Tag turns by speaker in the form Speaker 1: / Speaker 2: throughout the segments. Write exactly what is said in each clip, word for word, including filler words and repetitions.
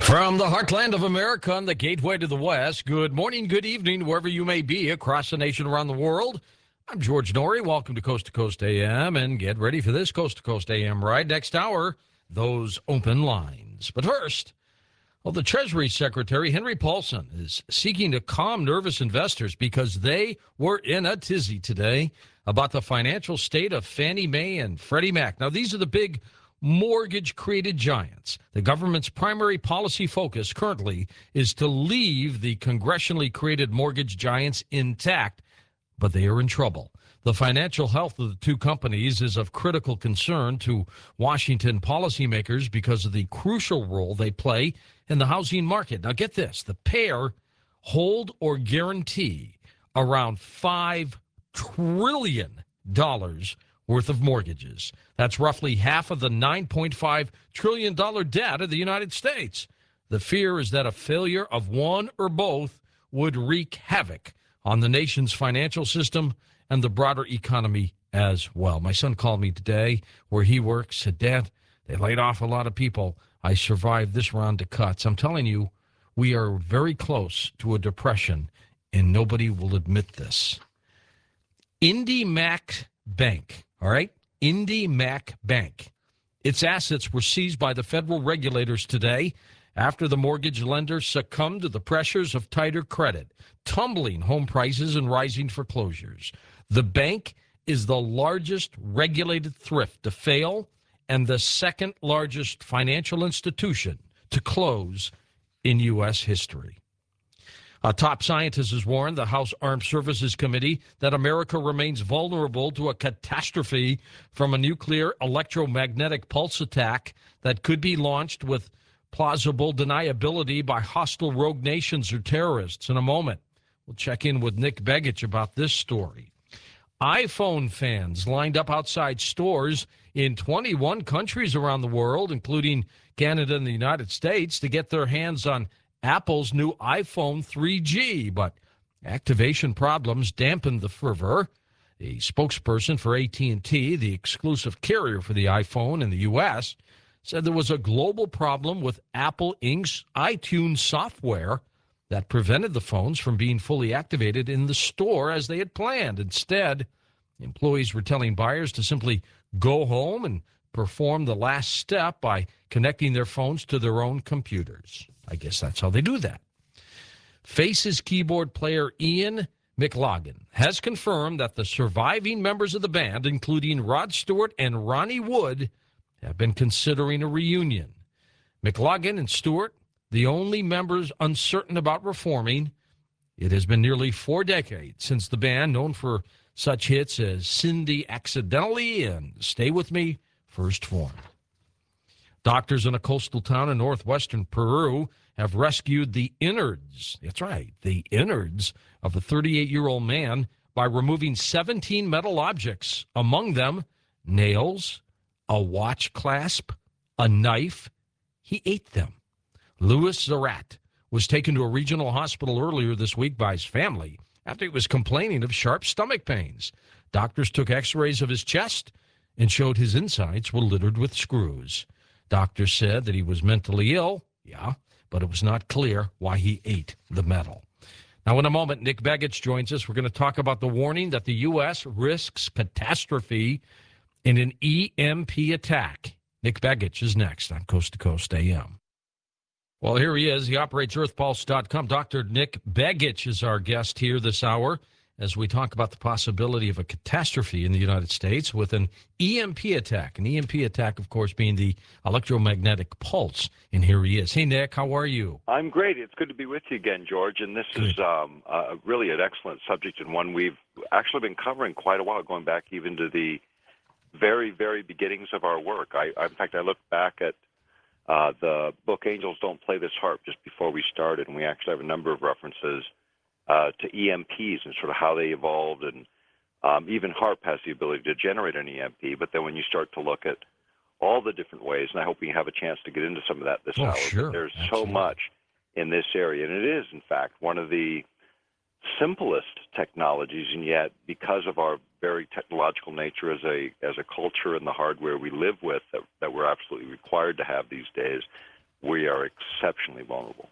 Speaker 1: From the heartland of America on the gateway to the West, good morning, good evening, wherever you may be across the nation, around the world. I'm George Noory. Welcome to Coast to Coast A M, and get ready for this Coast to Coast A M ride. Next hour, those open lines. But first, well, the Treasury Secretary, Henry Paulson, is seeking to calm nervous investors because they were in a tizzy today about the financial state of Fannie Mae and Freddie Mac. Now, these are the big mortgage-created giants. The government's primary policy focus currently is to leave the congressionally created mortgage giants intact, but they are in trouble. The financial health of the two companies is of critical concern to Washington policymakers because of the crucial role they play in the housing market. Now, get this. The pair hold or guarantee around five trillion dollars worth of mortgages. That's roughly half of the nine point five trillion dollars debt of the United States. The fear is that a failure of one or both would wreak havoc on the nation's financial system and the broader economy as well. My son called me today where he works, said, Dad, they laid off a lot of people. I survived this round of cuts. I'm telling you, we are very close to a depression, and nobody will admit this. IndyMac Bank, all right? IndyMac Bank. Its assets were seized by the federal regulators today after the mortgage lender succumbed to the pressures of tighter credit, tumbling home prices and rising foreclosures. The bank is the largest regulated thrift to fail and the second largest financial institution to close in U S history. A top scientist has warned the House Armed Services Committee that America remains vulnerable to a catastrophe from a nuclear electromagnetic pulse attack that could be launched with plausible deniability by hostile rogue nations or terrorists. In a moment, we'll check in with Nick Begich about this story. iPhone fans lined up outside stores in twenty-one countries around the world, including Canada and the United States, to get their hands on Apple's new iPhone three G, but activation problems dampened the fervor. The spokesperson for A T and T, the exclusive carrier for the iPhone in the U S, said there was a global problem with Apple Incorporated's iTunes software that prevented the phones from being fully activated in the store as they had planned. Instead, employees were telling buyers to simply go home and perform the last step by connecting their phones to their own computers. I guess that's how they do that. Faces keyboard player Ian McLagan has confirmed that the surviving members of the band, including Rod Stewart and Ronnie Wood, have been considering a reunion. McLagan and Stewart, the only members uncertain about reforming. It has been nearly four decades since the band, known for such hits as Cindy Accidentally and Stay With Me, first formed. Doctors in a coastal town in northwestern Peru have rescued the innards, that's right, the innards of a thirty-eight-year-old man by removing seventeen metal objects, among them nails, a watch clasp, a knife. He ate them. Louis Zarat was taken to a regional hospital earlier this week by his family after he was complaining of sharp stomach pains. Doctors took x-rays of his chest and showed his insides were littered with screws. Doctors said that he was mentally ill, yeah, but it was not clear why he ate the metal. Now, in a moment, Nick Begich joins us. We're going to talk about the warning that the U S risks catastrophe in an E M P attack. Nick Begich is next on Coast to Coast A M. Well, here he is. He operates earth pulse dot com. Doctor Nick Begich is our guest here this hour as we talk about the possibility of a catastrophe in the United States with an E M P attack. An E M P attack, of course, being the electromagnetic pulse. And here he is. Hey, Nick, how are you?
Speaker 2: I'm great. It's good to be with you again, George. And this Good. is um, uh, really an excellent subject and one we've actually been covering quite a while, going back even to the very, very beginnings of our work. I, I in fact, I looked back at uh, the book Angels Don't Play This Harp just before we started, and we actually have a number of references uh, to E M Ps and sort of how they evolved. And um, even HAARP has the ability to generate an E M P, but then when you start to look at all the different ways, and I hope we have a chance to get into some of that this
Speaker 1: oh,
Speaker 2: hour.
Speaker 1: Sure.
Speaker 2: There's
Speaker 1: Absolutely.
Speaker 2: so much in this area, and it is, in fact, one of the simplest technologies, and yet because of our very technological nature as a as a culture and the hardware we live with that, that we're absolutely required to have these days, we are exceptionally vulnerable.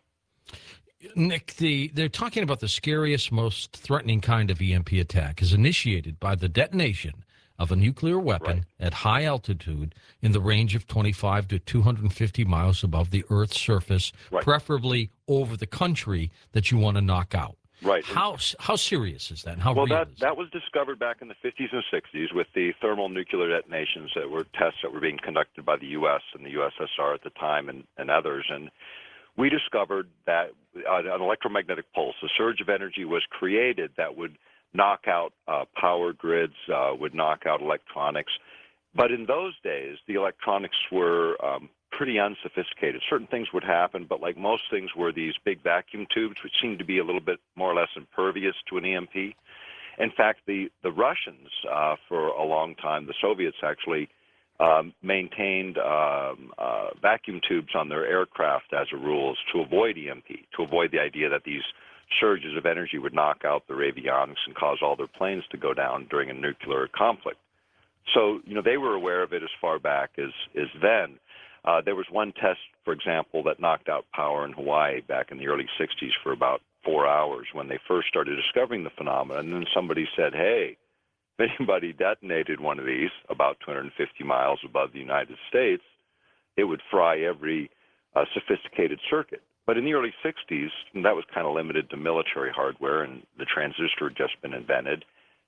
Speaker 1: Nick, the, they're talking about the scariest, most threatening kind of E M P attack is initiated by the detonation of a nuclear weapon
Speaker 2: Right.
Speaker 1: at high altitude in the range of twenty-five to two hundred fifty miles above the Earth's surface,
Speaker 2: Right.
Speaker 1: preferably over the country that you want to knock out.
Speaker 2: Right.
Speaker 1: How how serious is that? And how
Speaker 2: Well,
Speaker 1: real
Speaker 2: that
Speaker 1: is
Speaker 2: that was discovered back in the fifties and sixties with the thermal nuclear detonations that were tests that were being conducted by the U S and the U S S R at the time and, and others. And we discovered that uh, an electromagnetic pulse, a surge of energy was created that would knock out uh, power grids, uh, would knock out electronics. But in those days, the electronics were um, pretty unsophisticated. Certain things would happen, but like most things were these big vacuum tubes, which seemed to be a little bit more or less impervious to an E M P. In fact, the, the Russians, uh, for a long time, the Soviets actually, um, maintained um, uh, vacuum tubes on their aircraft as a rule to avoid E M P, to avoid the idea that these surges of energy would knock out their avionics and cause all their planes to go down during a nuclear conflict. So, you know, they were aware of it as far back as, as then. Uh, there was one test, for example, that knocked out power in Hawaii back in the early sixties for about four hours when they first started discovering the phenomenon. And then somebody said, hey, if anybody detonated one of these about two hundred fifty miles above the United States, it would fry every uh, sophisticated circuit. But in the early sixties, that was kind of limited to military hardware, and the transistor had just been invented.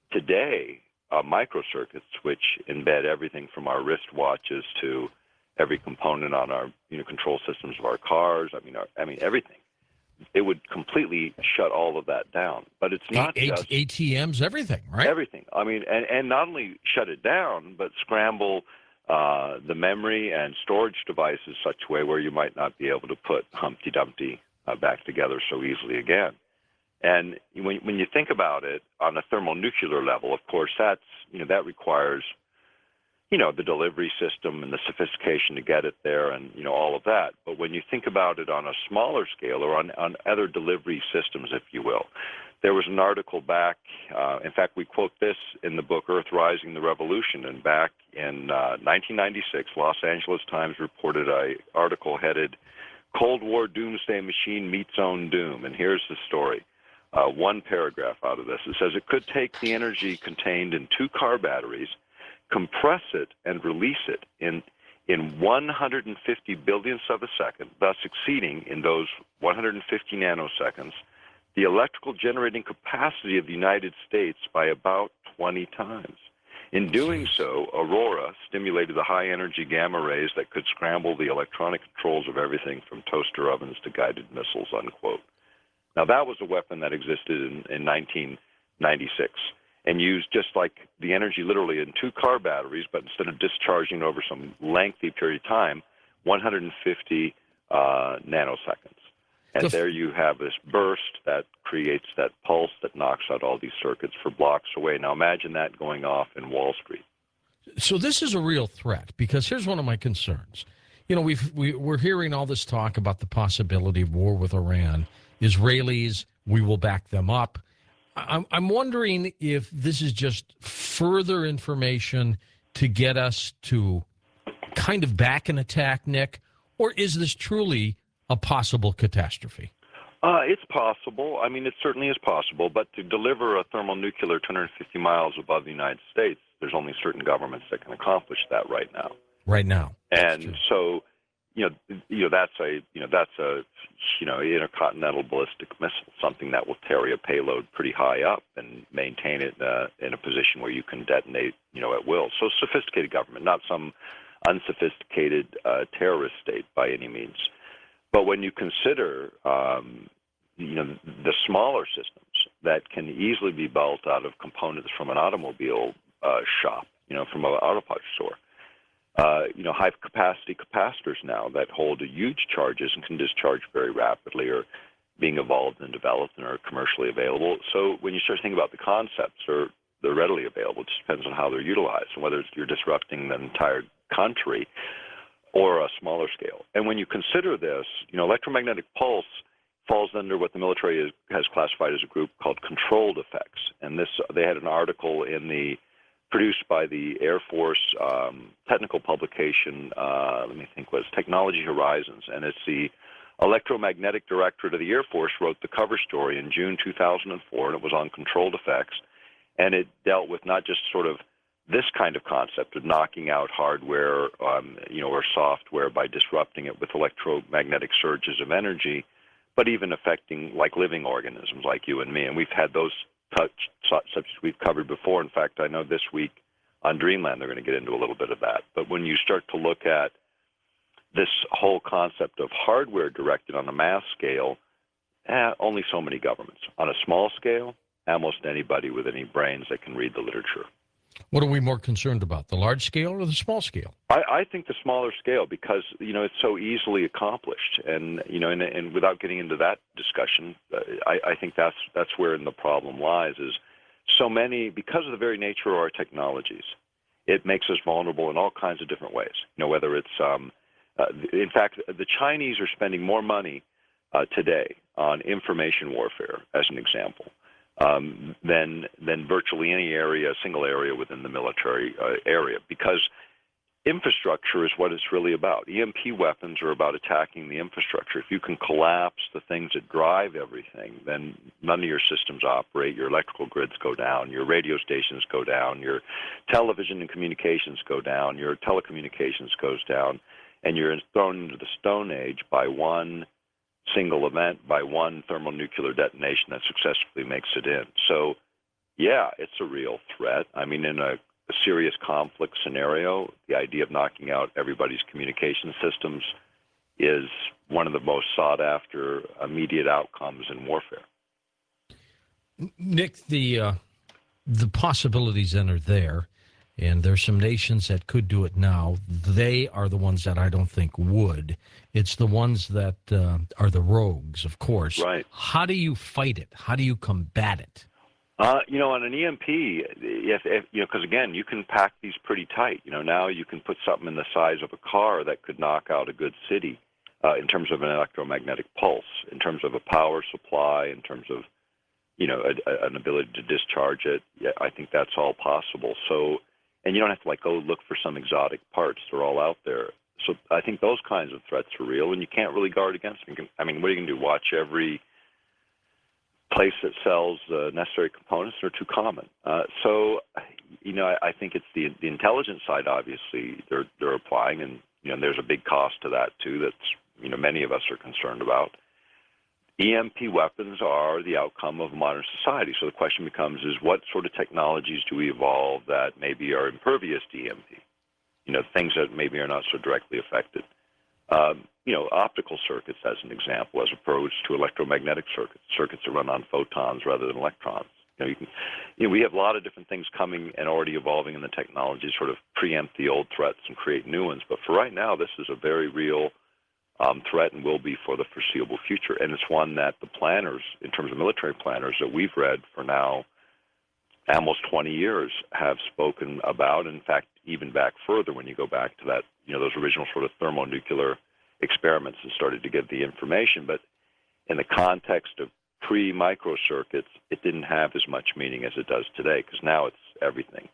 Speaker 2: Today, uh, microcircuits, which embed everything from our wristwatches to every component on our you know, control systems of our cars, I mean, our, I mean everything. It would completely shut all of that down. But it's not
Speaker 1: A-
Speaker 2: just
Speaker 1: A T Ms, everything, right?
Speaker 2: everything. I mean, and, and not only shut it down, but scramble uh, the memory and storage devices such a way where you might not be able to put Humpty Dumpty uh, back together so easily again. And when, when you think about it on a thermonuclear level, of course, that's you know that requires you know the delivery system and the sophistication to get it there, and you know all of that. But when you think about it on a smaller scale or on, on other delivery systems, if you will, there was an article back. Uh, in fact, we quote this in the book "Earth Rising: The Revolution." And back in uh, nineteen ninety-six, Los Angeles Times reported an article headed "Cold War Doomsday Machine Meets Own Doom." And here's the story. Uh, one paragraph out of this. It says it could take the energy contained in two car batteries, compress it, and release it in in one hundred fifty billionths of a second, thus exceeding in those one hundred fifty nanoseconds the electrical generating capacity of the United States by about twenty times. In doing so, Aurora stimulated the high-energy gamma rays that could scramble the electronic controls of everything from toaster ovens to guided missiles, unquote. Now, that was a weapon that existed in, in nineteen ninety-six and used just like the energy literally in two car batteries, but instead of discharging over some lengthy period of time, one hundred fifty uh, nanoseconds. And
Speaker 1: The f-
Speaker 2: there you have this burst that creates that pulse that knocks out all these circuits for blocks away. Now, imagine that going off in Wall Street.
Speaker 1: So this is a real threat, because here's one of my concerns. You know, we've, we, we're hearing all this talk about the possibility of war with Iran. Israelis, we will back them up. I'm, I'm wondering if this is just further information to get us to kind of back an attack, Nick, or is this truly a possible catastrophe?
Speaker 2: Uh, it's possible. I mean, it certainly is possible. But to deliver a thermonuclear two hundred fifty miles above the United States, there's only certain governments that can accomplish that right now.
Speaker 1: Right now.
Speaker 2: And so, you know, you know that's a you know that's a you know intercontinental ballistic missile, something that will carry a payload pretty high up and maintain it uh, in a position where you can detonate, you know, at will. So, sophisticated government, not some unsophisticated uh, terrorist state by any means. But when you consider, um, you know, the smaller systems that can easily be built out of components from an automobile uh, shop, you know, from an auto parts store, uh, you know, high-capacity capacitors now that hold huge charges and can discharge very rapidly are being evolved and developed and are commercially available. So when you start thinking about the concepts, they're, they're readily available. It just depends on how they're utilized and whether you're disrupting the entire country or a smaller scale. And when you consider this, you know, electromagnetic pulse falls under what the military is, has classified as a group called controlled effects. And this, they had an article in the produced by the Air Force um, technical publication, uh, let me think, was Technology Horizons, and it's the Electromagnetic Directorate of the Air Force wrote the cover story in June two thousand four, and it was on controlled effects, and it dealt with not just sort of this kind of concept of knocking out hardware, um, you know, or software by disrupting it with electromagnetic surges of energy, but even affecting like living organisms like you and me. And we've had those touch, subjects we've covered before. In fact, I know this week on Dreamland they're going to get into a little bit of that. But when you start to look at this whole concept of hardware directed on a mass scale, eh, only so many governments. On a small scale, almost anybody with any brains that can read the literature.
Speaker 1: What are we more concerned about, the large scale or the small scale?
Speaker 2: I, I think the smaller scale because, you know, it's so easily accomplished. And, you know, and, and without getting into that discussion, uh, I, I think that's that's where the problem lies is so many, because of the very nature of our technologies, it makes us vulnerable in all kinds of different ways. You know, whether it's, um, uh, in fact, the Chinese are spending more money uh, today on information warfare, as an example. Um, than than virtually any area, single area within the military uh, area, because infrastructure is what it's really about. E M P weapons are about attacking the infrastructure. If you can collapse the things that drive everything, then none of your systems operate, your electrical grids go down, your radio stations go down, your television and communications go down, your telecommunications goes down, and you're thrown into the Stone Age by one single event, by one thermonuclear detonation that successfully makes it in. So, yeah, it's a real threat. I mean, in a, a serious conflict scenario, the idea of knocking out everybody's communication systems is one of the most sought-after immediate outcomes in warfare.
Speaker 1: Nick, the uh, the possibilities then are there, and there's some nations that could do it now. They are the ones that I don't think would. It's the ones that uh, are the rogues, of course.
Speaker 2: Right.
Speaker 1: How do you fight it? How do you combat it?
Speaker 2: Uh, you know, on an E M P, if, if you know, because again, you can pack these pretty tight. You know, now you can put something in the size of a car that could knock out a good city uh, in terms of an electromagnetic pulse, in terms of a power supply, in terms of, you know, a, a, an ability to discharge it. Yeah, I think that's all possible. So. And you don't have to, like, go look for some exotic parts. They're all out there. So I think those kinds of threats are real, and you can't really guard against them. I mean, what are you going to do, watch every place that sells uh, necessary components? They're too common. Uh, so, you know, I, I think it's the the intelligence side, obviously, they're, they're applying, and, you know, there's a big cost to that, too, that's, you know, many of us are concerned about. E M P weapons are the outcome of modern society. So the question becomes is what sort of technologies do we evolve that maybe are impervious to E M P? You know, things that maybe are not so directly affected. Um, you know, optical circuits, as an example, as opposed to electromagnetic circuits, circuits that run on photons rather than electrons. You know, you can, you know, we have a lot of different things coming and already evolving in the technology to sort of preempt the old threats and create new ones. But for right now, this is a very real Um, threat and will be for the foreseeable future. And it's one that the planners, in terms of military planners that we've read for now almost twenty years, have spoken about. In fact, even back further when you go back to that, you know, those original sort of thermonuclear experiments and started to get the information. But in the context of pre-microcircuits, it didn't have as much meaning as it does today because now it's everything.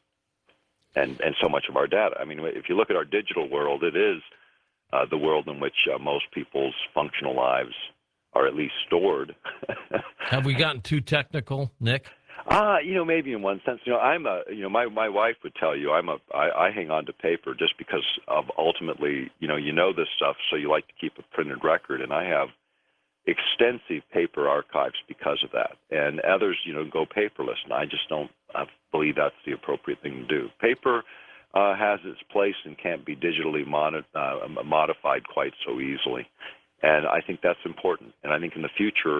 Speaker 2: And, and so much of our data. I mean, if you look at our digital world, it is Uh, the world in which uh, most people's functional lives are at least stored.
Speaker 1: Have we gotten too technical, Nick?
Speaker 2: Ah, uh, you know, maybe in one sense. You know, I'm a, you know, my, my wife would tell you I'm a, I, I hang on to paper just because of ultimately, you know, you know this stuff, so you like to keep a printed record, and I have extensive paper archives because of that. And others, you know, go paperless, and I just don't I believe that's the appropriate thing to do. Paper Uh, has its place and can't be digitally mod- uh, modified quite so easily. And I think that's important. And I think in the future,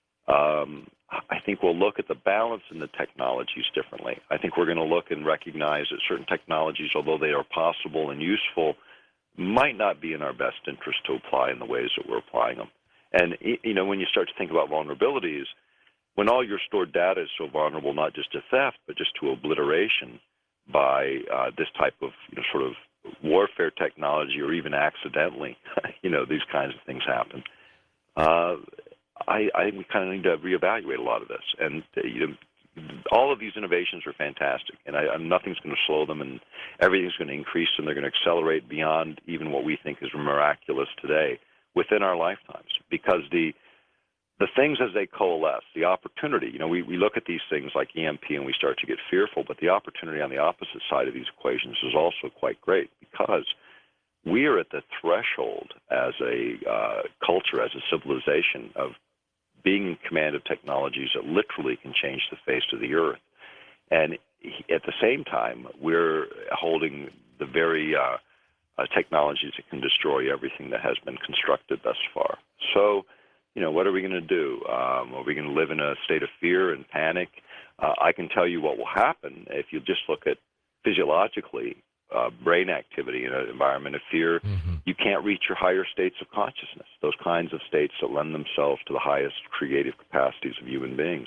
Speaker 2: um, I think we'll look at the balance in the technologies differently. I think we're going to look and recognize that certain technologies, although they are possible and useful, might not be in our best interest to apply in the ways that we're applying them. And, you know, when you start to think about vulnerabilities, when all your stored data is so vulnerable, not just to theft, but just to obliteration, by uh, this type of, you know, sort of warfare technology, or even accidentally, you know, these kinds of things happen. Uh, I, I think we kind of need to reevaluate a lot of this. And uh, you know, all of these innovations are fantastic, and I, nothing's going to slow them, and everything's going to increase, and they're going to accelerate beyond even what we think is miraculous today within our lifetimes. Because the the things as they coalesce, the opportunity, you know, we, we look at these things like E M P and we start to get fearful, but the opportunity on the opposite side of these equations is also quite great, because we are at the threshold as a uh, culture, as a civilization, of being in command of technologies that literally can change the face of the earth. And at the same time, we're holding the very uh, uh, technologies that can destroy everything that has been constructed thus far. So, you know, what are we going to do? Um, are we going to live in a state of fear and panic? Uh, I can tell you what will happen if you just look at physiologically uh, brain activity in an environment of fear. Mm-hmm. You can't reach your higher states of consciousness, those kinds of states that lend themselves to the highest creative capacities of human beings.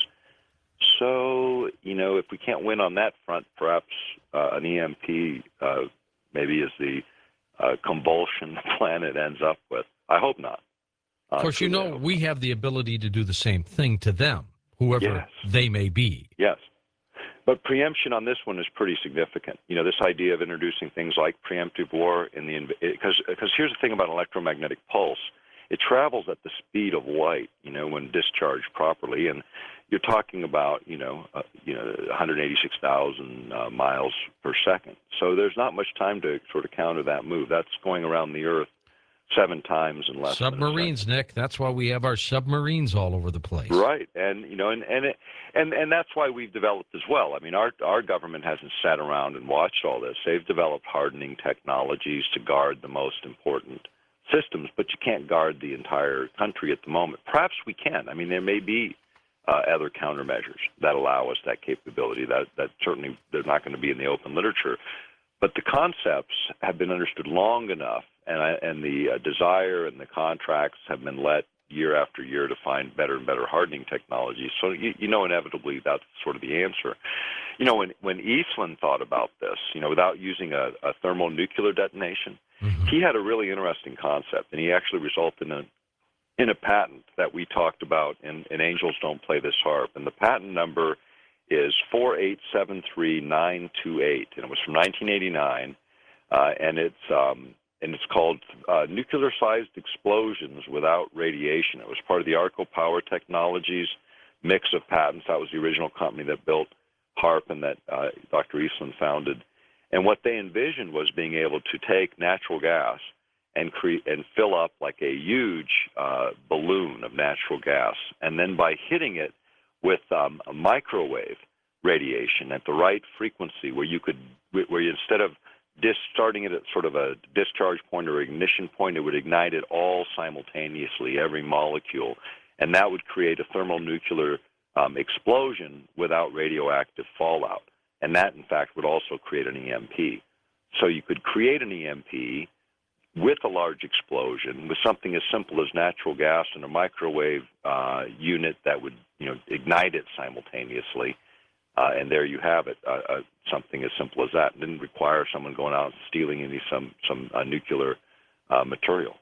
Speaker 2: So, you know, if we can't win on that front, perhaps uh, an E M P uh, maybe is the uh, convulsion the planet ends up with. I hope not.
Speaker 1: Of course, you know, we have the ability to do the same thing to them, whoever yes. they may be.
Speaker 2: Yes. But preemption on this one is pretty significant. You know, this idea of introducing things like preemptive war in the because because here's the thing about an electromagnetic pulse. It travels at the speed of light, you know, when discharged properly, and you're talking about, you know, uh, you know, one hundred eighty-six thousand uh, miles per second. So there's not much time to sort of counter that move. That's going around the Earth seven times in less
Speaker 1: submarines,
Speaker 2: than a
Speaker 1: Nick. That's why we have our submarines all over the place.
Speaker 2: Right, and you know, and and it, and and that's why we've developed as well. I mean, our our government hasn't sat around and watched all this. They've developed hardening technologies to guard the most important systems, but you can't guard the entire country at the moment. Perhaps we can. I mean, there may be uh, other countermeasures that allow us that capability. That that certainly they're not going to be in the open literature. But the concepts have been understood long enough, and, I, and the uh, desire and the contracts have been let year after year to find better and better hardening technologies. So you, you know, inevitably that's sort of the answer. You know, when, when Eastland thought about this, you know, without using a, a thermonuclear detonation, mm-hmm. he had a really interesting concept, and he actually resulted in a, in a patent that we talked about in, in Angels Don't Play This Harp. And the patent number is four eight seven three nine two eight, and it was from nineteen eighty-nine, uh, and it's um, and it's called uh, Nuclear-Sized Explosions Without Radiation. It was part of the Arco Power Technologies mix of patents. That was the original company that built HAARP and that uh, Doctor Eastland founded. And what they envisioned was being able to take natural gas and create and fill up like a huge uh, balloon of natural gas, and then by hitting it with um, a microwave radiation at the right frequency, where you could, where you, instead of dis- starting it at sort of a discharge point or ignition point, it would ignite it all simultaneously, every molecule, and that would create a thermonuclear um, explosion without radioactive fallout. And that, in fact, would also create an E M P. So you could create an E M P with a large explosion, with something as simple as natural gas and a microwave uh, unit that would, you know, ignite it simultaneously, uh, and there you have it. Uh, uh, something as simple as that. It didn't require someone going out and stealing any some some uh, nuclear uh, material.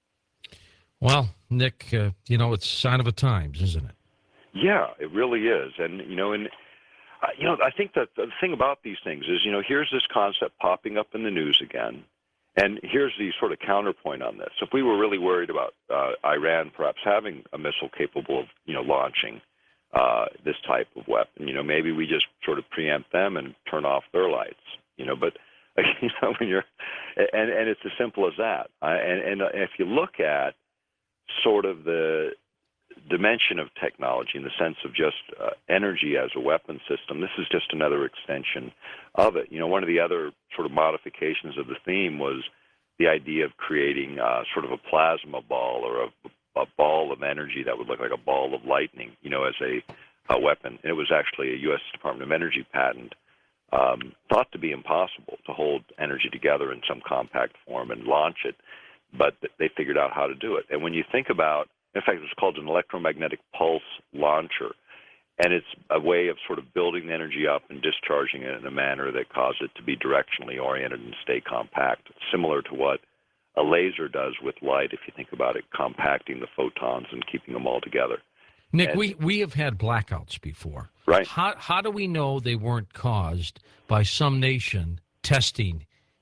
Speaker 1: Well, Nick, uh, you know, it's a sign of the times, isn't it?
Speaker 2: Yeah, it really is, and you know, and uh, you know, I think that the thing about these things is, you know, here's this concept popping up in the news again. And here's the sort of counterpoint on this. If we were really worried about uh, Iran perhaps having a missile capable of, you know, launching uh, this type of weapon, you know, maybe we just sort of preempt them and turn off their lights, you know. But, you know, when you're, and, and it's as simple as that. Uh, and, and if you look at sort of the dimension of technology in the sense of just uh, energy as a weapon system, this is just another extension of it. You know, one of the other sort of modifications of the theme was the idea of creating uh, sort of a plasma ball or a, a ball of energy that would look like a ball of lightning, you know, as a, a weapon. And it was actually a U S Department of Energy patent, um, thought to be impossible to hold energy together in some compact form and launch it, but they figured out how to do it. And when you think about, in fact, it's called an electromagnetic pulse launcher, and it's a way of sort of building the energy up and discharging it in a manner that causes it to be directionally oriented and stay compact, similar to what a laser does with light, if you think about it, compacting the photons and keeping them all together.
Speaker 1: Nick,
Speaker 2: And-
Speaker 1: we, we have had blackouts before.
Speaker 2: Right.
Speaker 1: How, how do we know they weren't caused by some nation testing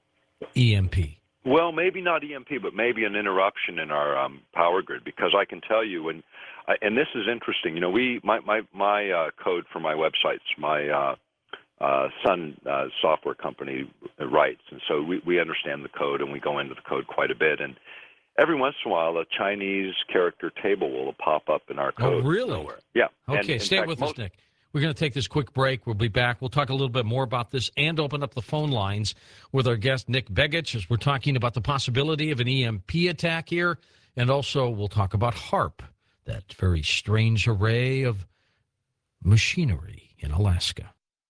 Speaker 1: E M P?
Speaker 2: Well, maybe not E M P, but maybe an interruption in our um, power grid. Because I can tell you, when, I, and this is interesting. You know, we my my my uh, code for my websites, my uh, uh, Sun uh, software company writes, and so we we understand the code and we go into the code quite a bit. And every once in a while, a Chinese character table will pop up in our code.
Speaker 1: Oh, really?
Speaker 2: Somewhere. Yeah.
Speaker 1: Okay,
Speaker 2: And, in
Speaker 1: stay
Speaker 2: fact,
Speaker 1: with
Speaker 2: most,
Speaker 1: us, Nick. We're going to take this quick break. We'll be back. We'll talk a little bit more about this and open up the phone lines with our guest, Nick Begich, as we're talking about the possibility of an E M P attack here. And also, we'll talk about HAARP, that very strange array of machinery in Alaska.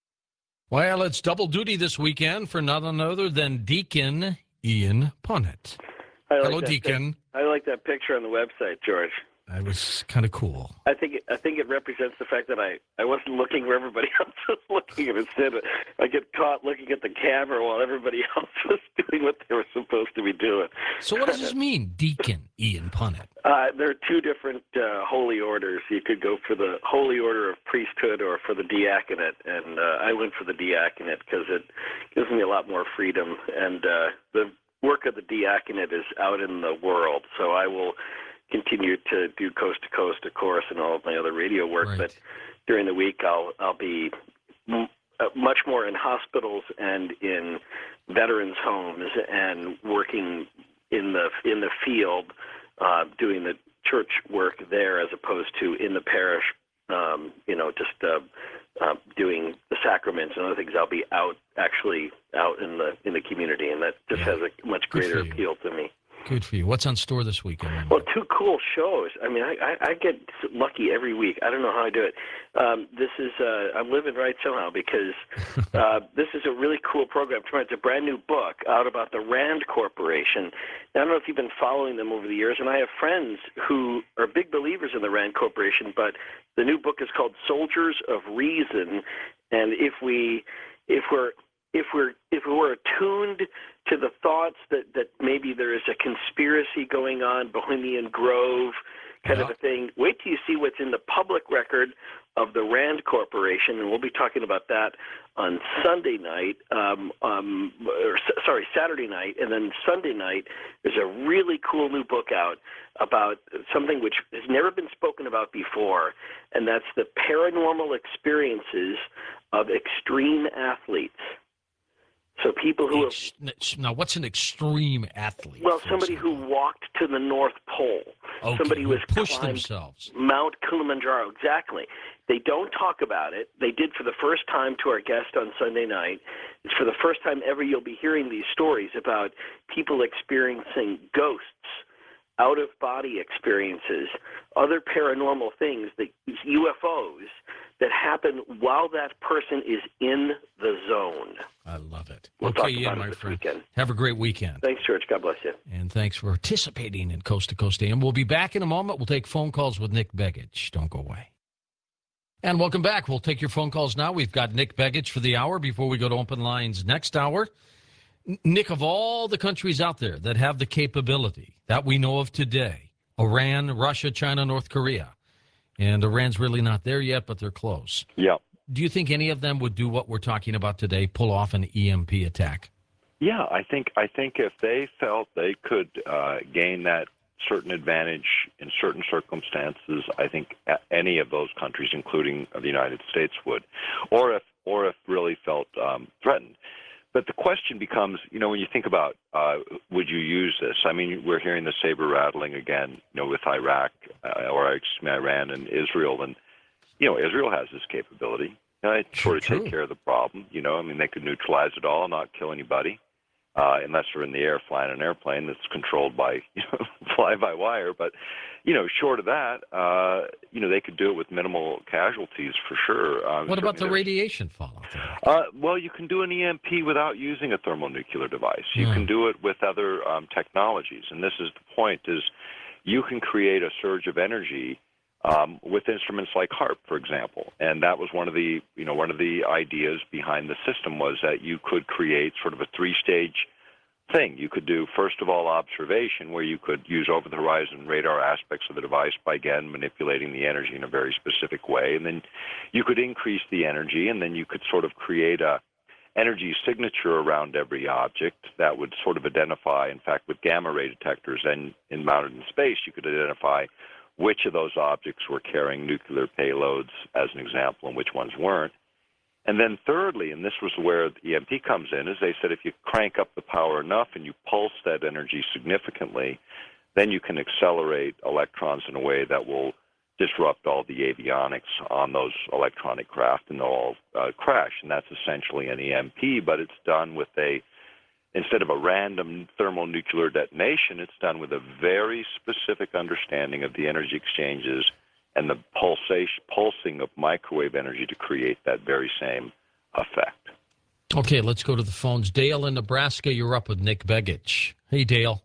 Speaker 1: Well, it's double duty this weekend for none other than Deacon Ian Punnett.
Speaker 3: I like
Speaker 1: Hello,
Speaker 3: that
Speaker 1: Deacon.
Speaker 3: pic- I like that picture on the website, George.
Speaker 1: That was kind of cool.
Speaker 3: I think it, I think it represents the fact that I, I wasn't looking where everybody else was looking, and instead I get caught looking at the camera while everybody else was doing what they were supposed to be doing.
Speaker 1: So what does this mean, Deacon Ian Punnett?
Speaker 3: Uh, there are two different uh, holy orders. You could go for the holy order of priesthood or for the diaconate, and uh, I went for the diaconate because it gives me a lot more freedom, and uh, the work of the diaconate is out in the world, so I will continue to do coast to coast, of course, and all of my other radio work.
Speaker 1: Right.
Speaker 3: But during the week, I'll I'll be m- uh, much more in hospitals and in veterans' homes and working in the in the field, uh, doing the church work there as opposed to in the parish. Um, you know, just uh, uh, doing the sacraments and other things. I'll be out actually out in the in the community, and that just
Speaker 1: Yeah.
Speaker 3: has a much
Speaker 1: Good
Speaker 3: greater
Speaker 1: for you.
Speaker 3: appeal to me.
Speaker 1: Good for you. What's on store this weekend?
Speaker 3: Well, two cool shows. I mean, I, I, I get lucky every week. I don't know how I do it. Um, this is uh, I'm living right somehow because uh, this is a really cool program. It's a brand new book out about the Rand Corporation. Now, I don't know if you've been following them over the years, and I have friends who are big believers in the Rand Corporation. But the new book is called Soldiers of Reason, and if we if we're if we're if we're attuned to the thoughts that, that maybe there is a conspiracy going on, Bohemian Grove kind
Speaker 1: Yeah.
Speaker 3: of a thing, wait till you see what's in the public record of the Rand Corporation, and we'll be talking about that on Sunday night, um, um, or, sorry, Saturday night, and then Sunday night there's a really cool new book out about something which has never been spoken about before, and that's the paranormal experiences of extreme athletes. So people who have,
Speaker 1: Ex- now, what's an extreme athlete?
Speaker 3: well,
Speaker 1: for
Speaker 3: somebody who
Speaker 1: example?
Speaker 3: walked to the North Pole,
Speaker 1: Okay,
Speaker 3: somebody
Speaker 1: who
Speaker 3: who has
Speaker 1: pushed
Speaker 3: climbed
Speaker 1: themselves.
Speaker 3: Mount Kilimanjaro, exactly. They don't talk about it. They did for the first time to our guest on Sunday night. It's for the first time ever you'll be hearing these stories about people experiencing ghosts, out-of-body experiences, other paranormal things, that U F Os, that happen while that person is in the zone.
Speaker 1: I love it.
Speaker 3: We'll
Speaker 1: okay,
Speaker 3: talk
Speaker 1: Ian,
Speaker 3: about it
Speaker 1: my
Speaker 3: this
Speaker 1: friend.
Speaker 3: weekend.
Speaker 1: Have a great weekend.
Speaker 3: Thanks, George. God bless you.
Speaker 1: And thanks for participating in Coast to Coast A M. We'll be back in a moment. We'll take phone calls with Nick Begich. Don't go away. And welcome back. We'll take your phone calls now. We've got Nick Begich for the hour before we go to open lines next hour. N- Nick, of all the countries out there that have the capability that we know of today, Iran, Russia, China, North Korea, and Iran's really not there yet, but they're close.
Speaker 2: Yeah.
Speaker 1: Do you think any of them would do what we're talking about today, pull off an E M P attack?
Speaker 2: Yeah, I think I think if they felt they could uh, gain that certain advantage in certain circumstances, I think a- any of those countries, including the United States, would, or if or if really felt um, threatened. But the question becomes, you know, when you think about, uh, would you use this? I mean, we're hearing the saber rattling again, you know, with Iraq uh, or excuse me, Iran and Israel, and you know, Israel has this capability. You know, it sort of
Speaker 1: True.
Speaker 2: take care of the problem. You know, I mean, they could neutralize it all, not kill anybody, uh, unless they're in the air flying an airplane that's controlled by, you know, fly-by-wire. But, you know, short of that, uh, you know, they could do it with minimal casualties for sure. Um,
Speaker 1: What about the
Speaker 2: certainly
Speaker 1: radiation fallout there?
Speaker 2: uh, well, you can do an E M P without using a thermonuclear device. You
Speaker 1: Hmm.
Speaker 2: can do it with other um, technologies, and this is the point: is you can create a surge of energy um, with instruments like HAARP, for example. And that was one of the, you know, one of the ideas behind the system was that you could create sort of a three-stage thing. You could do, first of all, observation, where you could use over-the-horizon radar aspects of the device by, again, manipulating the energy in a very specific way. And then you could increase the energy, and then you could sort of create a energy signature around every object that would sort of identify, in fact, with gamma ray detectors and in mounted in space, you could identify which of those objects were carrying nuclear payloads, as an example, and which ones weren't. And then thirdly, and this was where the E M P comes in, is they said if you crank up the power enough and you pulse that energy significantly, then you can accelerate electrons in a way that will disrupt all the avionics on those electronic craft, and they'll all uh, crash. And that's essentially an E M P, but it's done with a, instead of a random thermonuclear detonation, it's done with a very specific understanding of the energy exchanges and the pulsation, pulsing of microwave energy to create that very same effect.
Speaker 1: Okay, let's go to the phones. Dale in Nebraska, you're up with Nick Begich. Hey, Dale.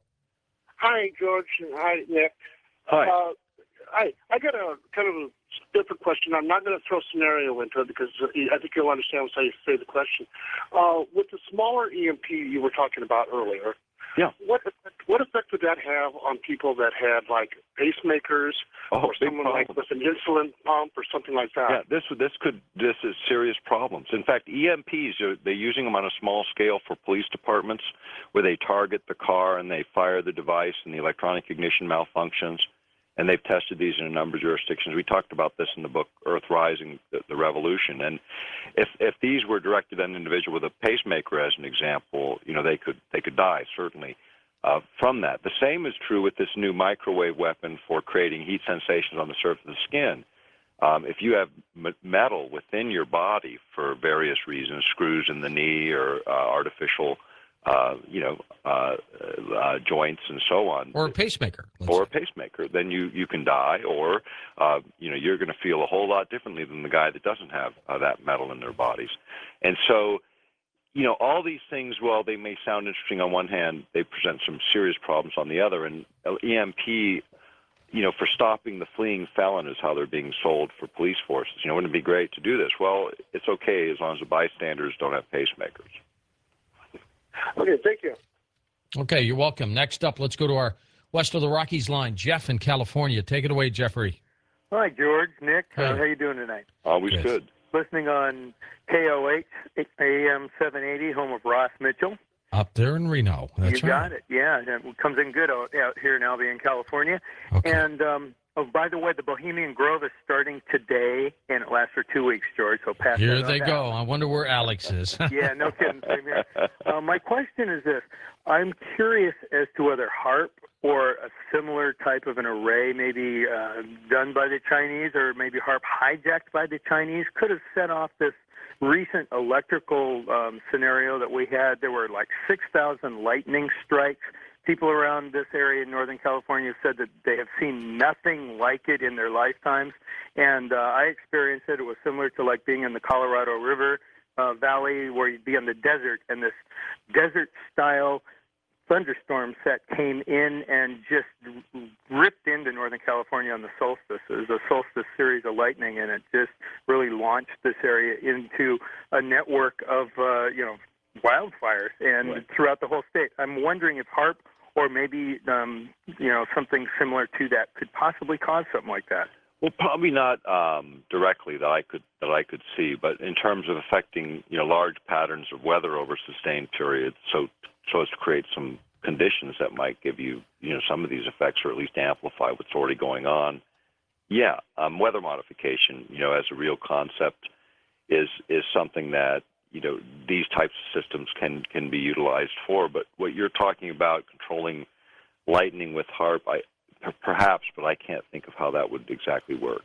Speaker 4: Hi, George. Hi, Nick.
Speaker 2: Hi.
Speaker 4: Uh, I I got a kind of a different question. I'm not going to throw a scenario into it because I think you'll understand how you say the question. Uh, with the smaller E M P you were talking about earlier,
Speaker 2: yeah.
Speaker 4: What effect, what effect would that have on people that had like pacemakers
Speaker 2: oh,
Speaker 4: or someone
Speaker 2: problem.
Speaker 4: like with an insulin pump or something like that?
Speaker 2: Yeah, this this could this is serious problems. In fact, E M Ps they're using them on a small scale for police departments, where they target the car and they fire the device and the electronic ignition malfunctions. And they've tested these in a number of jurisdictions. We talked about this in the book Earth Rising, the, the Revolution. And if if these were directed at an individual with a pacemaker, as an example, you know, they could they could die certainly uh, from that. The same is true with this new microwave weapon for creating heat sensations on the surface of the skin. Um, if you have m- metal within your body for various reasons, screws in the knee or uh, artificial Uh, you know, uh, uh, joints and so on.
Speaker 1: Or a pacemaker.
Speaker 2: Or a pacemaker. Then you, you can die, or, uh, you know, you're going to feel a whole lot differently than the guy that doesn't have uh, that metal in their bodies. And so, you know, all these things, while they may sound interesting on one hand, they present some serious problems on the other. And E M P, you know, for stopping the fleeing felon is how they're being sold for police forces. You know, wouldn't it be great to do this? Well, it's okay as long as the bystanders don't have pacemakers.
Speaker 4: Okay, thank you.
Speaker 1: Okay, you're welcome. Next up, let's go to our west of the Rockies line. Jeff in California. Take it away, Jeffrey.
Speaker 5: Hi, George. Nick,
Speaker 1: Hey.
Speaker 5: uh, how you doing tonight?
Speaker 2: Always
Speaker 1: Yes.
Speaker 2: good.
Speaker 5: Listening on K O H, A M seven eighty, home of Ross Mitchell.
Speaker 1: Up there in Reno. That's
Speaker 5: you
Speaker 1: right.
Speaker 5: got it. Yeah, it comes in good out, out here in Albion, California.
Speaker 1: Okay.
Speaker 5: And, um, oh, by the way, the Bohemian Grove is starting today, and it lasts for two weeks, George, so pass
Speaker 1: Here
Speaker 5: that on
Speaker 1: they
Speaker 5: down.
Speaker 1: go. I wonder where Alex is.
Speaker 5: Yeah, no kidding. Same here. Uh, my question is this. I'm curious as to whether HAARP or a similar type of an array, maybe uh, done by the Chinese or maybe HAARP hijacked by the Chinese, could have set off this recent electrical um, scenario that we had. There were like six thousand lightning strikes. People around this area in Northern California said that they have seen nothing like it in their lifetimes. And uh, I experienced it. It was similar to like being in the Colorado River uh, Valley, where you'd be in the desert, and this desert-style thunderstorm set came in and just ripped into Northern California on the solstice. It was a solstice series of lightning, and it just really launched this area into a network of, uh, you know, wildfires and
Speaker 2: Right.
Speaker 5: throughout the whole state. I'm wondering if HAARP or maybe, um, you know, something similar to that could possibly cause something like that.
Speaker 2: Well, probably not um, directly that I could that I could see, but in terms of affecting you know large patterns of weather over sustained periods, so so as to create some conditions that might give you you know some of these effects, or at least amplify what's already going on. Yeah, um, weather modification, you know, as a real concept, is is something that you know these types of systems can can be utilized for. But what you're talking about, controlling lightning with HAARP, I. Perhaps, but I can't think of how that would exactly work.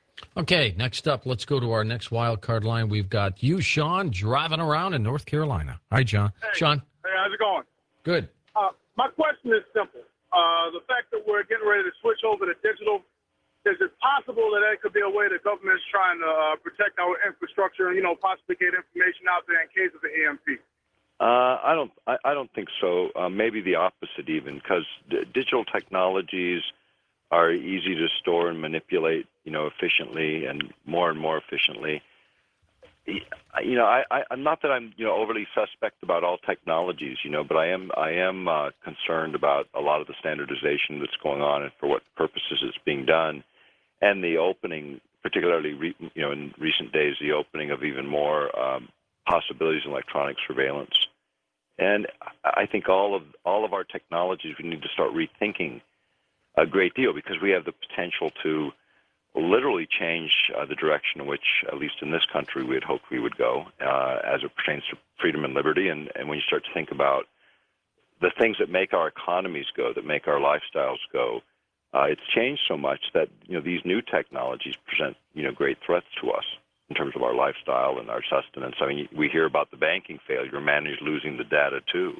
Speaker 1: Okay, next up, let's go to our next wild card line. We've got you, Sean, driving around in North Carolina. Hi, John.
Speaker 6: Hey.
Speaker 1: Sean.
Speaker 6: Hey, how's it going?
Speaker 1: Good.
Speaker 6: Uh, my question is simple. Uh, the fact that we're getting ready to switch over to digital, is it possible that that could be a way the government's trying to uh, protect our infrastructure and, you know, possibly get information out there in case of the E M P?
Speaker 2: Uh, I don't. I, I don't think so. Uh, maybe the opposite, even, because d- digital technologies are easy to store and manipulate, you know, efficiently and more and more efficiently. You know, I, I, I'm not that I'm you know overly suspect about all technologies, you know, but I am I am uh, concerned about a lot of the standardization that's going on and for what purposes it's being done, and the opening, particularly re, you know in recent days, the opening of even more um, possibilities in electronic surveillance. And I think all of all of our technologies we need to start rethinking a great deal because we have the potential to literally change uh, the direction in which, at least in this country, we had hoped we would go uh, as it pertains to freedom and liberty. And, and when you start to think about the things that make our economies go, that make our lifestyles go, uh, it's changed so much that you know these new technologies present you know great threats to us in terms of our lifestyle and our sustenance. I mean, we hear about the banking failure, managed losing the data too.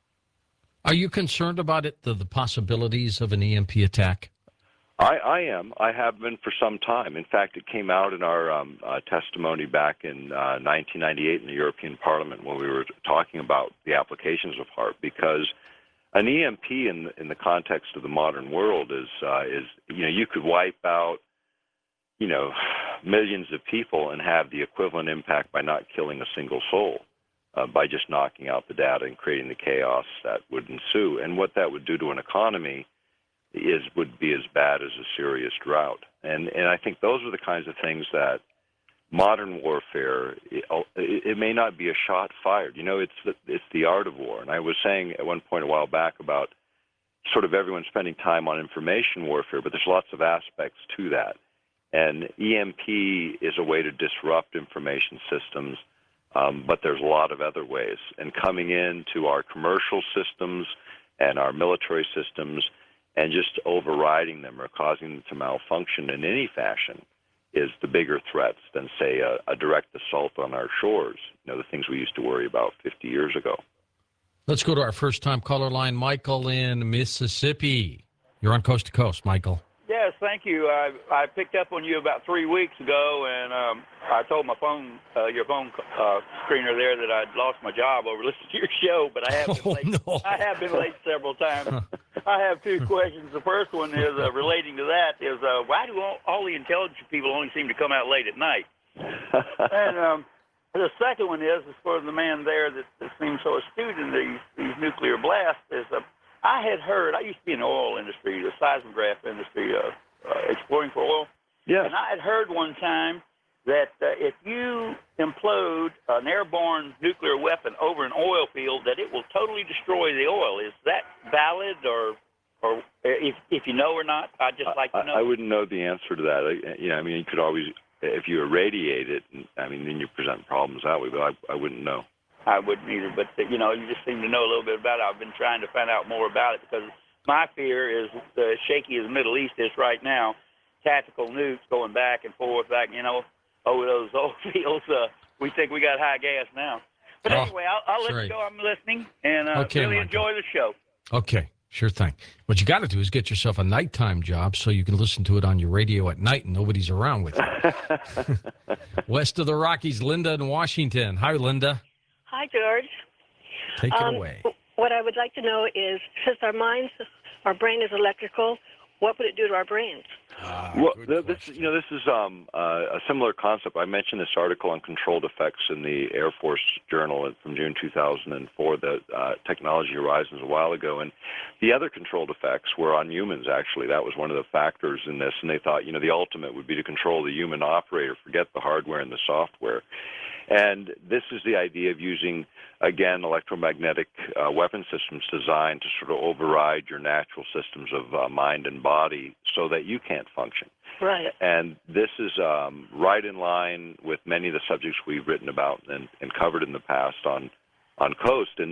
Speaker 1: Are you concerned about it, the, the possibilities of an E M P attack?
Speaker 2: I, I am. I have been for some time. In fact, it came out in our um, uh, testimony back in uh, nineteen ninety-eight in the European Parliament when we were talking about the applications of HAARP, because an E M P in in the context of the modern world is uh, is you know you could wipe out you know millions of people and have the equivalent impact by not killing a single soul, uh, by just knocking out the data and creating the chaos that would ensue. And what that would do to an economy is would be as bad as a serious drought. And and I think those are the kinds of things that modern warfare, it, it may not be a shot fired. You know, it's the, it's the art of war. And I was saying at one point a while back about sort of everyone spending time on information warfare, but there's lots of aspects to that. And E M P is a way to disrupt information systems, um, but there's a lot of other ways. And coming into our commercial systems and our military systems and just overriding them or causing them to malfunction in any fashion is the bigger threats than, say, a, a direct assault on our shores, you know, the things we used to worry about fifty years ago.
Speaker 1: Let's go to our first-time caller line, Michael in Mississippi. You're on Coast to Coast, Michael.
Speaker 7: Yes, thank you. I I picked up on you about three weeks ago, and um, I told my phone, uh, your phone uh, screener there, that I'd lost my job over listening to your show. But I have been
Speaker 1: Oh,
Speaker 7: late.
Speaker 1: no.
Speaker 7: I have been late several times. I have two questions. The first one is uh, relating to that: is uh, why do all, all the intelligence people only seem to come out late at night? And um, the second one is, as for the man there that, that seems so astute in these these nuclear blasts, is uh, I had heard, I used to be in the oil industry, the seismograph industry, uh, uh, exploring for oil.
Speaker 2: Yes.
Speaker 7: And I had heard one time that uh, if you implode an airborne nuclear weapon over an oil field, that it will totally destroy the oil. Is that valid, or or if if you know or not? I'd just like to know.
Speaker 2: I, I wouldn't know the answer to that. I, you know, I mean, you could always, if you irradiate it, I mean, then you present problems that way, but I, I wouldn't know.
Speaker 7: I wouldn't either, but, you know, you just seem to know a little bit about it. I've been trying to find out more about it because my fear is uh, shaky as the Middle East is right now, tactical nukes going back and forth, back, you know, over those old fields. Uh, we think we got high gas now. But
Speaker 1: Oh,
Speaker 7: anyway, I'll, I'll let
Speaker 1: sorry.
Speaker 7: you go. I'm listening, and uh,
Speaker 1: Okay,
Speaker 7: really
Speaker 1: Michael.
Speaker 7: enjoy the show.
Speaker 1: Okay, sure thing. What you got to do is get yourself a nighttime job so you can listen to it on your radio at night and nobody's around with you. West of the Rockies, Linda in Washington. Hi, Linda.
Speaker 8: Hi, George.
Speaker 1: Take it
Speaker 8: Um,
Speaker 1: away.
Speaker 8: What I would like to know is, since our minds, our brain is electrical, what would it do to our brains?
Speaker 1: Ah,
Speaker 2: Well,
Speaker 1: good
Speaker 2: th- this
Speaker 1: question.
Speaker 2: you know this is um, uh, a similar concept. I mentioned this article on controlled effects in the Air Force Journal from June two thousand four, the uh, Technology Horizons, a while ago, and the other controlled effects were on humans. Actually, that was one of the factors in this, and they thought you know the ultimate would be to control the human operator, forget the hardware and the software. And this is the idea of using, again, electromagnetic uh, weapon systems designed to sort of override your natural systems of uh, mind and body so that you can't function.
Speaker 8: Right.
Speaker 2: And this is um, right in line with many of the subjects we've written about and, and covered in the past on, on Coast. And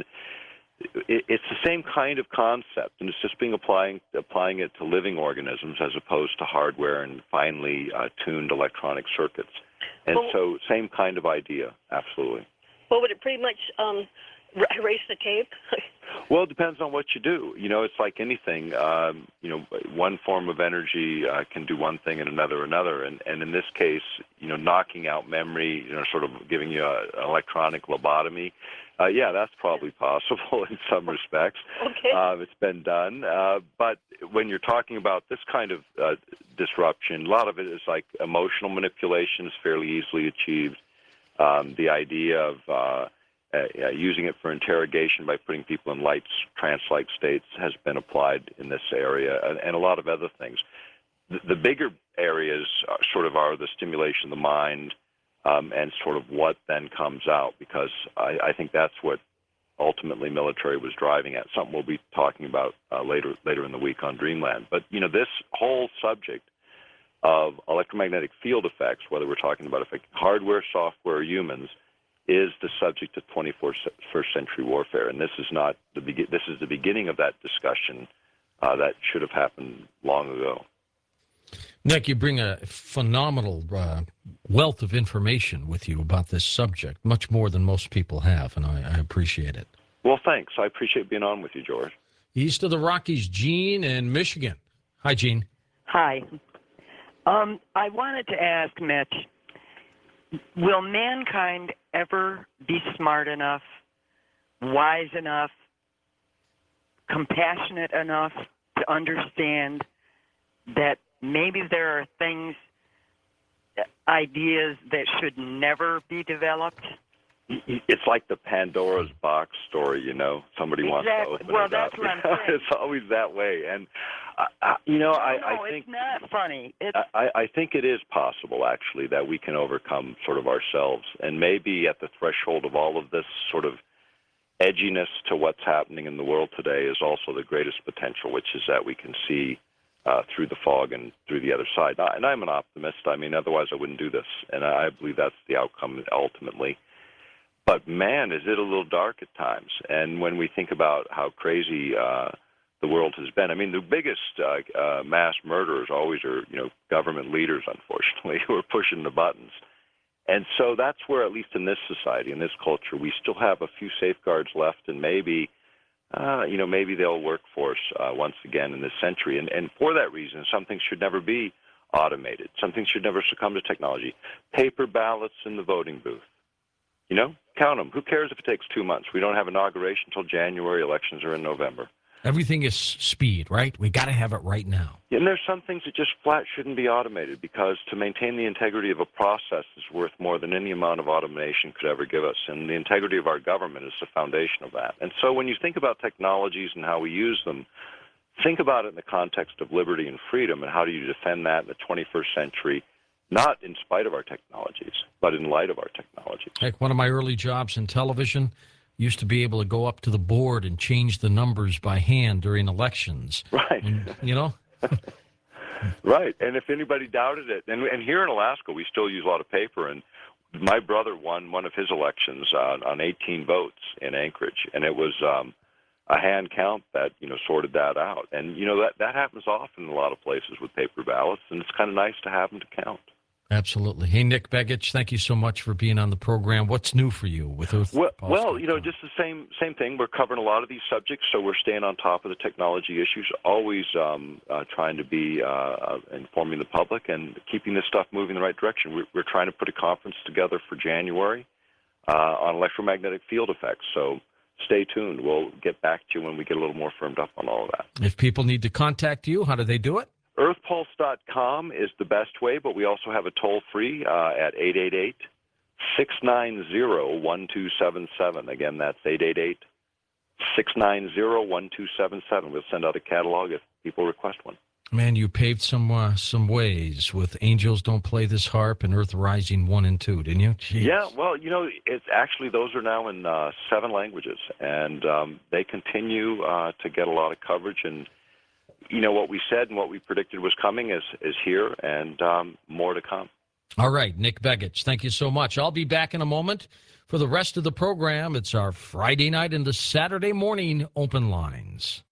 Speaker 2: it, it's the same kind of concept, and it's just being applying applying it to living organisms as opposed to hardware and finely uh, tuned electronic circuits. And
Speaker 8: Well-
Speaker 2: so, same kind of idea, absolutely.
Speaker 8: Well, would it pretty much um, r- erase the tape?
Speaker 2: Well, it depends on what you do. You know, it's like anything. Um, you know, one form of energy uh, can do one thing and another another. And, and in this case, you know, knocking out memory, you know, sort of giving you a, an electronic lobotomy, uh, yeah, that's probably possible in some respects.
Speaker 8: Okay.
Speaker 2: Uh, it's been done. Uh, but when you're talking about this kind of uh, disruption, a lot of it is like emotional manipulation is fairly easily achieved. Um, the idea of uh, uh, using it for interrogation by putting people in light trance-like states has been applied in this area, and, and a lot of other things. The, the bigger areas are, sort of are the stimulation of the mind um, and sort of what then comes out, because I, I think that's what ultimately military was driving at, something we'll be talking about uh, later later in the week on Dreamland. But, you know, this whole subject of electromagnetic field effects, whether we're talking about affecting hardware, software, or humans, is the subject of twenty-first century warfare. And this is not the be- this is the beginning of that discussion uh, that should have happened long ago.
Speaker 1: Nick, you bring a phenomenal uh, wealth of information with you about this subject, much more than most people have, and I, I appreciate it.
Speaker 2: Well, thanks. I appreciate being on with you, George.
Speaker 1: East of the Rockies, Gene in Michigan. Hi, Gene.
Speaker 9: Hi. Um, I wanted to ask Mitch, will mankind ever be smart enough, wise enough, compassionate enough to understand that maybe there are things, ideas that should never be developed?
Speaker 2: It's like the Pandora's box story, you know. Somebody
Speaker 9: exactly.
Speaker 2: wants to open
Speaker 9: well,
Speaker 2: it
Speaker 9: that's
Speaker 2: up.
Speaker 9: What I'm saying.
Speaker 2: It's always that way, and uh, uh, you know,
Speaker 9: no,
Speaker 2: I,
Speaker 9: no,
Speaker 2: I think
Speaker 9: it's not funny. It's
Speaker 2: I, I think it is possible, actually, that we can overcome sort of ourselves, and maybe at the threshold of all of this sort of edginess to what's happening in the world today is also the greatest potential, which is that we can see uh, through the fog and through the other side. And I'm an optimist. I mean, otherwise I wouldn't do this, and I believe that's the outcome ultimately. But, man, is it a little dark at times. And when we think about how crazy uh, the world has been, I mean, the biggest uh, uh, mass murderers always are, you know, government leaders, unfortunately, who are pushing the buttons. And so that's where, at least in this society, in this culture, we still have a few safeguards left, and maybe, uh, you know, maybe they'll work for us uh, once again in this century. And, and for that reason, some things should never be automated. Some things should never succumb to technology. Paper ballots in the voting booth. You know, count them. Who cares if it takes two months? We don't have inauguration until January. Elections are in November.
Speaker 1: Everything is speed, right? We got to have it right now.
Speaker 2: And there's some things that just flat shouldn't be automated, because to maintain the integrity of a process is worth more than any amount of automation could ever give us. And the integrity of our government is the foundation of that. And so when you think about technologies and how we use them, think about it in the context of liberty and freedom, and how do you defend that in the twenty-first century, not in spite of our technologies, but in light of our technologies.
Speaker 1: Like one of my early jobs in television, used to be able to go up to the board and change the numbers by hand during elections.
Speaker 2: Right.
Speaker 1: And, you know?
Speaker 2: Right. And if anybody doubted it, and, and here in Alaska, we still use a lot of paper. And my brother won one of his elections uh, on eighteen votes in Anchorage, and it was um, a hand count that, you know, sorted that out. And, you know, that, that happens often in a lot of places with paper ballots, and it's kind of nice to have them to count.
Speaker 1: Absolutely. Hey, Nick Begich, thank you so much for being on the program. What's new for you with Earth?
Speaker 2: Well, well, you know, just the same same thing. We're covering a lot of these subjects, so we're staying on top of the technology issues, always um, uh, trying to be uh, uh, informing the public and keeping this stuff moving in the right direction. We're, we're trying to put a conference together for January uh, on electromagnetic field effects, so stay tuned. We'll get back to you when we get a little more firmed up on all of that.
Speaker 1: If people need to contact you, how do they do it?
Speaker 2: earth pulse dot com is the best way, but we also have a toll-free uh, at eight eight eight, six nine zero, one two seven seven. Again, that's eight eight eight, six nine zero, one two seven seven. We'll send out a catalog if people request one.
Speaker 1: Man, you paved some uh, some ways with Angels Don't Play This Harp and Earth Rising one and two, didn't you? Jeez.
Speaker 2: Yeah, well, you know, it's actually those are now in uh, seven languages, and um, they continue uh, to get a lot of coverage. And you know, what we said and what we predicted was coming is, is here, and um, more to come.
Speaker 1: All right, Nick Begich, thank you so much. I'll be back in a moment for the rest of the program. It's our Friday night and the Saturday morning open lines.